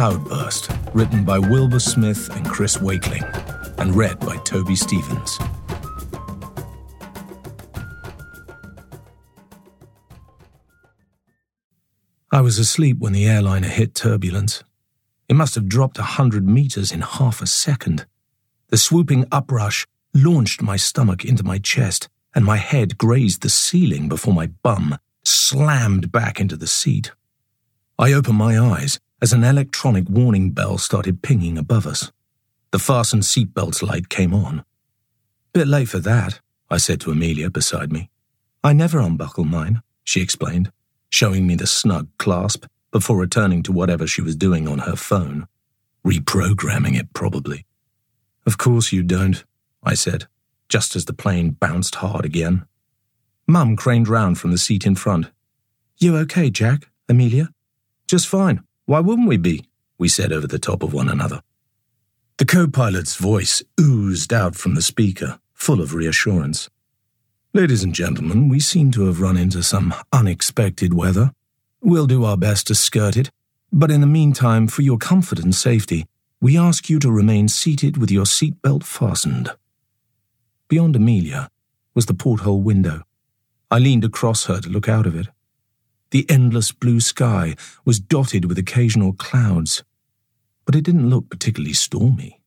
Cloudburst, written by Wilbur Smith and Chris Wakeling, and read by Toby Stevens. I was asleep when the airliner hit turbulence. It must have dropped 100 meters in half a second. The swooping uprush launched my stomach into my chest, and my head grazed the ceiling before my bum slammed back into the seat. I opened my eyes as an electronic warning bell started pinging above us. The fasten seatbelts light came on. "Bit late for that," I said to Amelia beside me. "I never unbuckle mine," she explained, showing me the snug clasp before returning to whatever she was doing on her phone. Reprogramming it, probably. "Of course you don't," I said, just as the plane bounced hard again. Mum craned round from the seat in front. "You okay, Jack, Amelia?" "Just fine. Why wouldn't we be?" we said over the top of one another. The co-pilot's voice oozed out from the speaker, full of reassurance. "Ladies and gentlemen, we seem to have run into some unexpected weather. We'll do our best to skirt it, but in the meantime, for your comfort and safety, we ask you to remain seated with your seatbelt fastened." Beyond Amelia was the porthole window. I leaned across her to look out of it. The endless blue sky was dotted with occasional clouds, but it didn't look particularly stormy.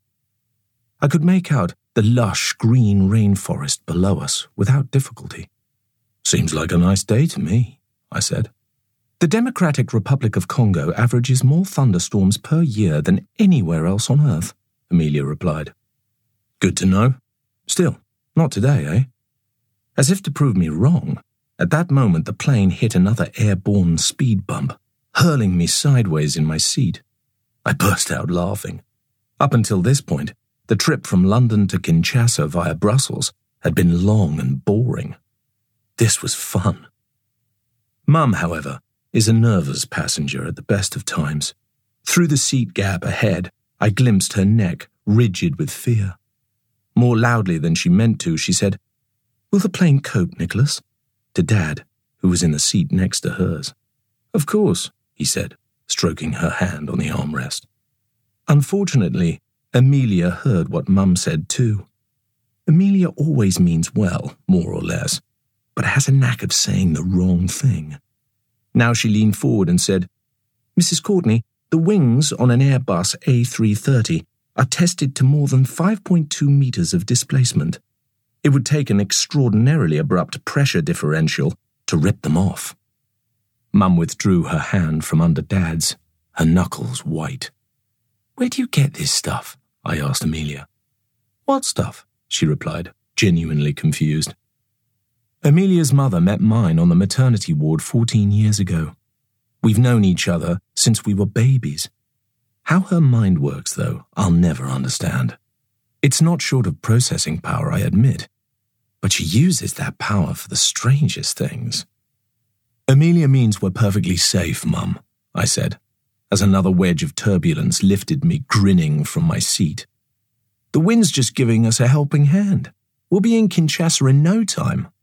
I could make out the lush green rainforest below us without difficulty. "Seems like a nice day to me," I said. "The Democratic Republic of Congo averages more thunderstorms per year than anywhere else on Earth," Amelia replied. "Good to know. Still, not today, eh?" As if to prove me wrong, at that moment the plane hit another airborne speed bump, hurling me sideways in my seat. I burst out laughing. Up until this point, the trip from London to Kinshasa via Brussels had been long and boring. This was fun. Mum, however, is a nervous passenger at the best of times. Through the seat gap ahead, I glimpsed her neck, rigid with fear. More loudly than she meant to, she said, "Will the plane cope, Nicholas?" to Dad, who was in the seat next to hers. "Of course," he said, stroking her hand on the armrest. Unfortunately, Amelia heard what Mum said too. Amelia always means well, more or less, but has a knack of saying the wrong thing. Now she leaned forward and said, "Mrs. Courtney, the wings on an Airbus A330 are tested to more than 5.2 meters of displacement. It would take an extraordinarily abrupt pressure differential to rip them off." Mum withdrew her hand from under Dad's, her knuckles white. "Where do you get this stuff?" I asked Amelia. "What stuff?" she replied, genuinely confused. Amelia's mother met mine on the maternity ward 14 years ago. We've known each other since we were babies. How her mind works, though, I'll never understand. It's not short of processing power, I admit, but she uses that power for the strangest things. "Amelia means we're perfectly safe, Mum," I said, as another wedge of turbulence lifted me grinning from my seat. "The wind's just giving us a helping hand. We'll be in Kinshasa in no time."